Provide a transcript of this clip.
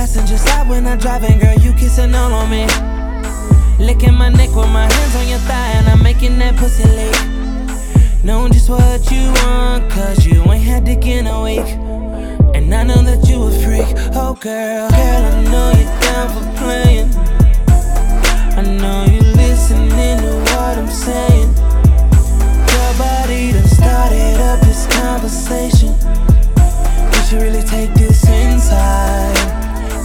passenger side when I'm driving, girl, you kissing all on me. Licking my neck with my hands on your thigh, and I'm making that pussy lick. Know just what you want, cause you ain't had dick in a week. And I know that you a freak. Oh girl, I know you're down for playing. I know you listening to what I'm saying. Your body done started up this conversation. We should really take this inside.